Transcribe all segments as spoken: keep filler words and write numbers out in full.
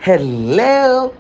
Hello,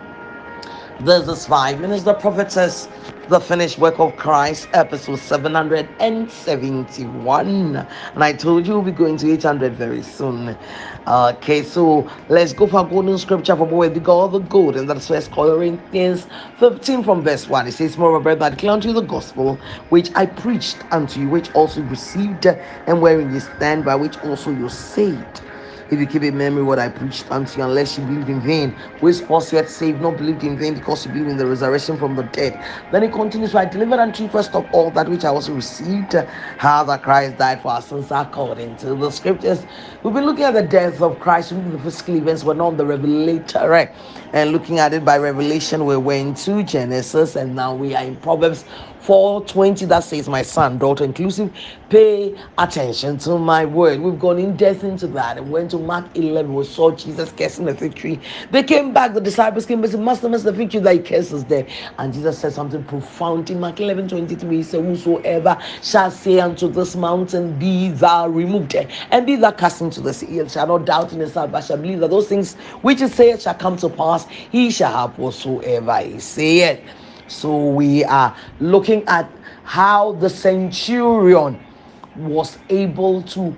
this is Five Minutes, the Prophetess, the Finished Work of Christ, episode seven hundred seventy-one. And I told you we'll be going to eight hundred very soon. Okay, so let's go for a golden scripture from where we got all the gold, and that's First Corinthians fifteen from verse one. It says, Moreover, brethren, I declare unto you the gospel which I preached unto you, which also you received, and wherein you stand, by which also you saved, if you keep in memory what I preached unto you, unless you believed in vain, which was yet saved, not believed in vain, because you believe in the resurrection from the dead. Then he continues, so I delivered unto you first of all that which I also received, how that Christ died for our sins according to the scriptures. We've been looking at the death of Christ, looking at the physical events, but not the revelator, right? And looking at it by revelation, we went to Genesis, and now we are in Proverbs four twenty, that says, my son, daughter inclusive, pay attention to my word. We've gone in depth into that and went to Mark eleven. We saw Jesus cursing the fig tree. They came back, the disciples came back and said, Master, Master, the fig tree that he curses there. And Jesus said something profound in Mark eleven twenty-three. He said, whosoever shall say unto this mountain, be thou removed, and be thou cast into the sea, and shall not doubt in his heart, but shall believe that those things which he saith shall come to pass, he shall have whatsoever he saith. So we are looking at how the centurion was able to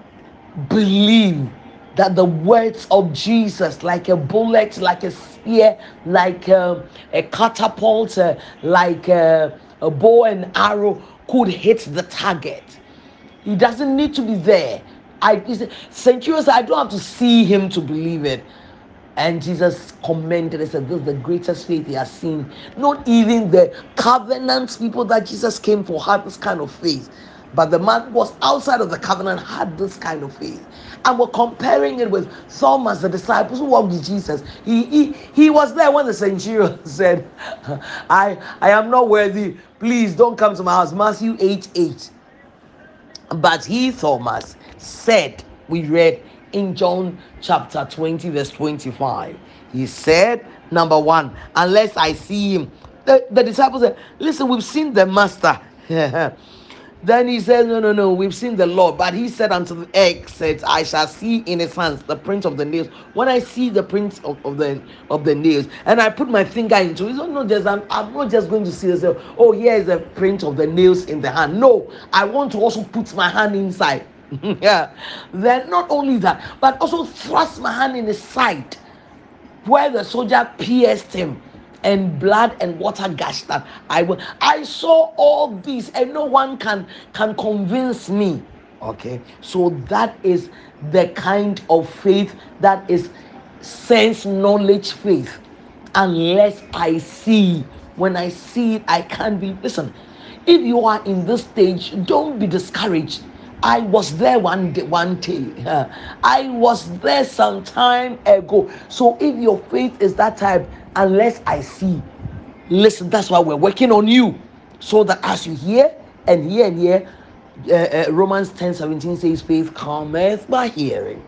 believe that the words of Jesus, like a bullet, like a spear, like a, a catapult, uh, like a, a bow and arrow, could hit the target. He doesn't need to be there. I centurion said, I don't have to see him to believe it. And Jesus commented and said, this is the greatest faith he has seen. Not even the covenant people that Jesus came for had this kind of faith. But the man who was outside of the covenant had this kind of faith. And we're comparing it with Thomas, the disciples who walked with Jesus. He, he, he was there when the centurion said, I, I am not worthy. Please don't come to my house. Matthew eight eight. But he, Thomas, said, we read in John chapter twenty, verse twenty-five. He said, number one, unless I see him. The, the disciples said, listen, we've seen the master. Then he said, no, no, no, we've seen the Lord. But he said unto the egg, said, I shall see in his hands the print of the nails. When I see the print of, of the of the nails, and I put my finger into it, so not just, I'm, I'm not just going to see this, oh, here is the print of the nails in the hand. No, I want to also put my hand inside. Yeah. Then not only that, but also thrust my hand in his side, where the soldier pierced him, and blood and water gushed out. I will, I saw all this, and no one can can convince me. Okay, so that is the kind of faith that is sense knowledge faith. Unless I see, when I see it, I can't be. Listen, if you are in this stage, don't be discouraged. I was there one day, one day. I was there some time ago. So if your faith is that type, unless I see, listen, that's why we're working on you. So that as you hear and hear and hear, uh, uh, Romans ten seventeen says, faith cometh by hearing.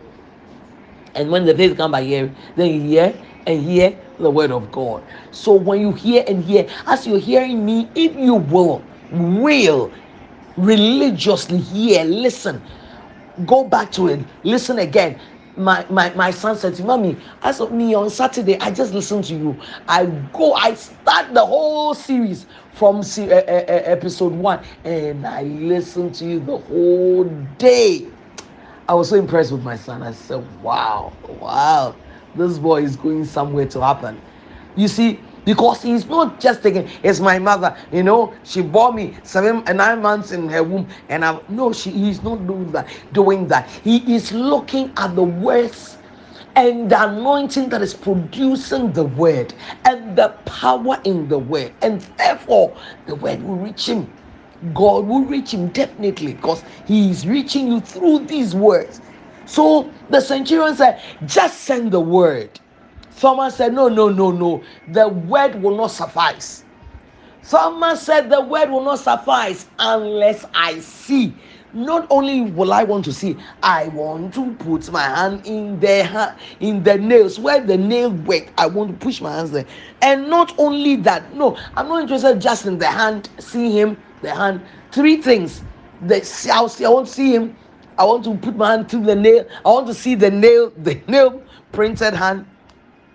And when the faith comes by hearing, then you hear and hear the word of God. So when you hear and hear, as you're hearing me, if you will, will, religiously hear, listen, go back to it, listen again. My, my my son said to me, Mommy, as of me on Saturday, I just listened to you. I go, I start the whole series from se- uh, uh, uh, episode one, and I listened to you the whole day. I was so impressed with my son. I said, wow, wow, this boy is going somewhere to happen. You see, because he's not just thinking, it's my mother, you know, she bore me seven and nine months in her womb, and I no, she he's not doing that, doing that. He is looking at the words and the anointing that is producing the word and the power in the word, and therefore the word will reach him. God will reach him definitely, because he is reaching you through these words. So the centurion said, just send the word. Thomas said, no, no, no, no. The word will not suffice. Thomas said, the word will not suffice unless I see. Not only will I want to see, I want to put my hand in the in the nails where the nail work. I want to push my hands there. And not only that, no, I'm not interested just in the hand. See him, the hand. Three things. The I'll see, I want to see him. I want to put my hand through the nail. I want to see the nail, the nail printed hand.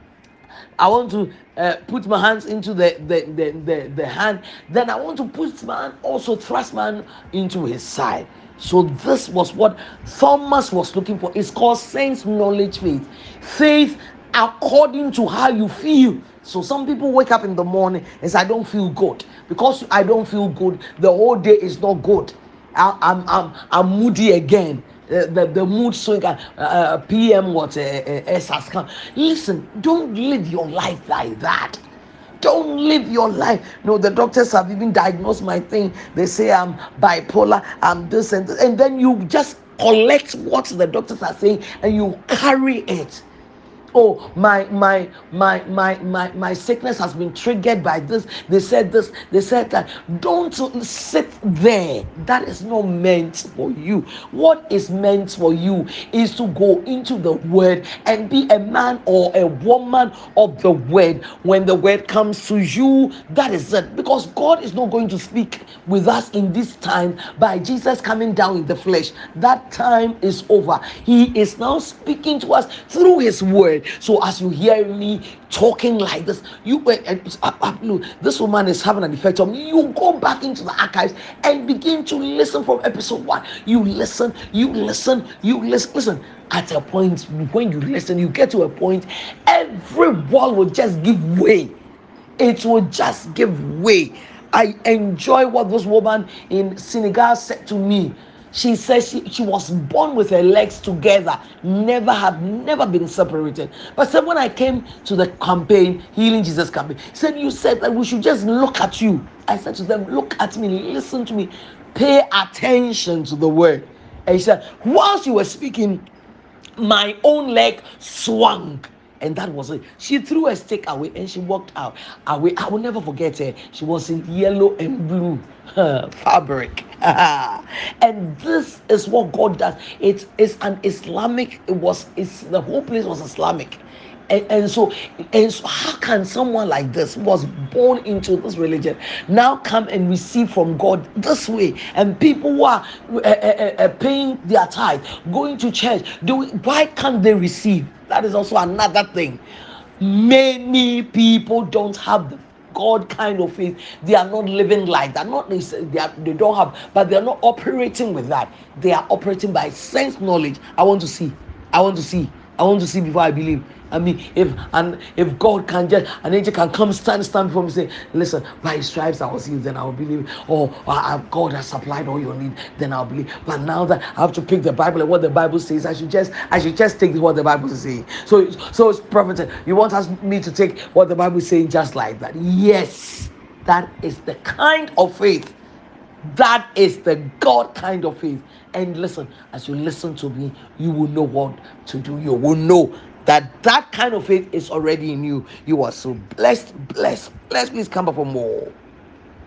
I want to uh, put my hands into the the, the the the hand. Then I want to put my hand, also thrust my hand into his side. So this was what Thomas was looking for. It's called sense knowledge faith. Faith according to how you feel. So some people wake up in the morning and say, I don't feel good. Because I don't feel good, the whole day is not good. I, I'm, I'm, I'm moody again. Uh, the, the mood swing, uh, uh, P M what uh, uh, S has come. Listen, don't live your life like that. Don't live your life. No, the doctors have even diagnosed my thing. They say I'm bipolar, I'm this and this. And then you just collect what the doctors are saying and you carry it. Oh, my my my my my my sickness has been triggered by this. They said this, they said that. Don't sit there. That is not meant for you. What is meant for you is to go into the word and be a man or a woman of the word. When the word comes to you, that is it. Because God is not going to speak with us in this time by Jesus coming down in the flesh. That time is over. He is now speaking to us through his word. So as you hear me talking like this, you uh, uh, uh, this woman is having an effect on me. You go back into the archives and begin to listen from episode one. You listen, you listen, you listen. Listen. At a point when you listen, you get to a point, every wall will just give way. It will just give way. I enjoy what this woman in Senegal said to me. She says she, she was born with her legs together, never have never been separated. But said when I came to the campaign, Healing Jesus campaign, he said, you said that we should just look at you. I said to them, look at me, listen to me, pay attention to the word. And he said, whilst you were speaking, my own leg swung. And that was it. She threw a stick away and she walked out. Away. I will never forget her. She was in yellow and blue fabric. And this is what God does. It is an Islamic, it was it's the whole place was Islamic. And, and so and so how can someone like this who was born into this religion now come and receive from God this way? And people who are uh, uh, uh, paying their tithe, going to church, doing, why can't they receive? That is also another thing. Many people don't have the God kind of faith. They are not living like that. Not they, are, they don't have, but they are not operating with that. They are operating by sense knowledge. I want to see. I want to see. I want to see before I believe. I mean, if and if God can just, an angel can come stand stand before me and say, listen, by his stripes I was healed, then I will believe. Or uh, God has supplied all your need, then I'll believe. But now that I have to pick the Bible and what the Bible says, I should just I should just take what the Bible is saying. So so it's prophet. You want us me to take what the Bible is saying just like that? Yes, that is the kind of faith. That is the God kind of faith. And listen, as you listen to me, you will know what to do. You will know that that kind of faith is already in you. You are so blessed, blessed, blessed. Please come up for more.